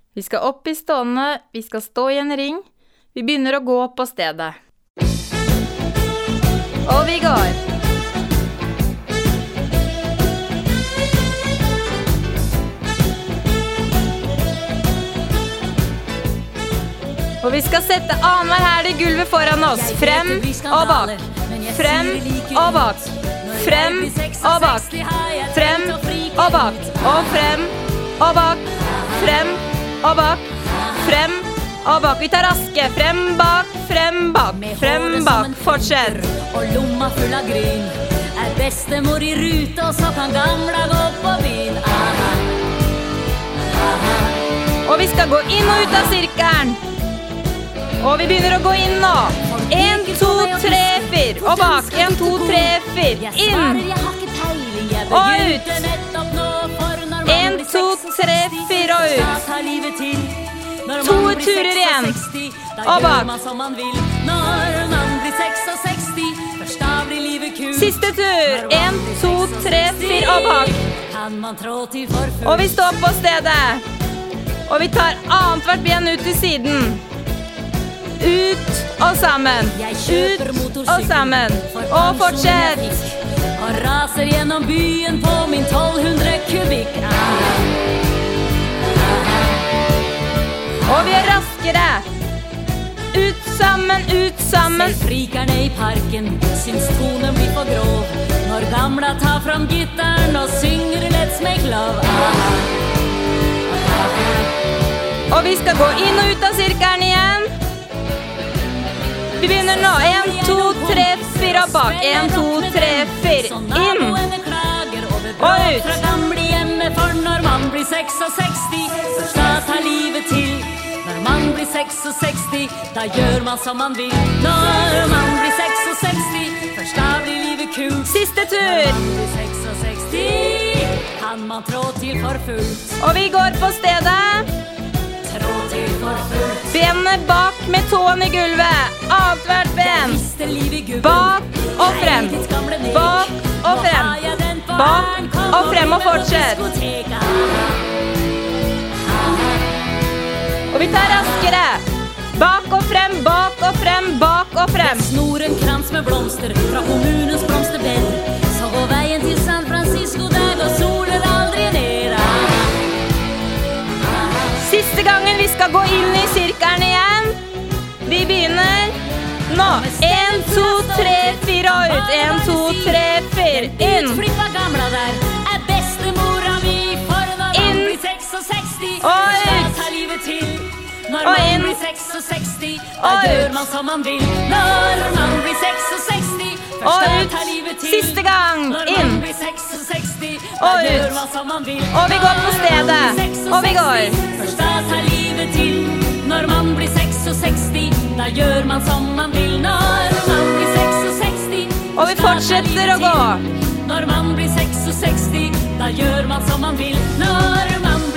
Vi skal opp I stående, vi skal stå I en ring. Vi begynner å gå på stedet. Og vi går. Og vi skal sette annenhver hæl I gulvet foran oss. Frem og bak. Frem og bak. Frem og bak. Frem og bak. Og frem og bak. Frem og bak. Frem og bak. Vi tar raske. Frem bak. Frem bak. Frem bak. Fortsett. Og lomma full av gryn. Bestemor I rute, og så kan gamla gå på byen. Aha. Aha. Og vi skal gå inn og ut av sirkelen. Og vi begynner å gå inn nå. 1, 2, 3, 4. Og bak. 1, 2, 3, 4. Inn. Og ut. 1, 2, 3, 4 og ut. 2 turer igjen. Og bak. Siste tur. 1, 2, 3, 4 og bak. Og vi står på stedet. Og vi tar annethvert ben ut til siden. Ut og sammen. Ut og sammen. Og fortsett. Og raser gjennom byen på min 1200 kubikk. Og vi raskere. Ut sammen, ut sammen. Selv frikerne I parken syns tonen blir for grov. Når gamla tar fram gittaren og synger Let's Make Love. Og vi skal gå inn og ut av sirkelen igjen. Vi begynner nå. 1, 2, 3, 4 og bak. 1, 2, 3, 4. Inn. Og ut. For når man blir 66, først da tar livet til. Når man blir 66, da gjør man som man vil. Når man blir 66, først da blir livet kult. Siste tur. Når man blir 66, kan man trå til for fullt. Og vi går på stedet. Benene bak med tåen I gulvet. Avtvert ben. Bak og frem. Bak og frem. Bak og frem og fortsett. Og vi tar raskere. Bak og frem, bak og frem, bak og frem. Snor en krans med blomster fra kommunens blomsterbed. Så går veien til San Francisco, der går solen aldri ned. Siste gangen vi skal gå inn I sirkelen igjen. Vi begynner nå. 1, 2, 3, 4 og ut. 1, 2, 3, 4. Inn. Utflippa gamla der bestemora mi. For når man blir 66, og ut. Ta livet til. Når og man inn. blir 66, da gjør man som man vil. Når man blir 66, og ut. Siste gang. Inn. Og ut. Og vi går på stedet. Og vi går. Først da tar livet til. Når man blir 66, da gjør man som man vil. Når man blir 66, og vi fortsetter å gå. Når man blir 66, da gjør man som man vil. Når man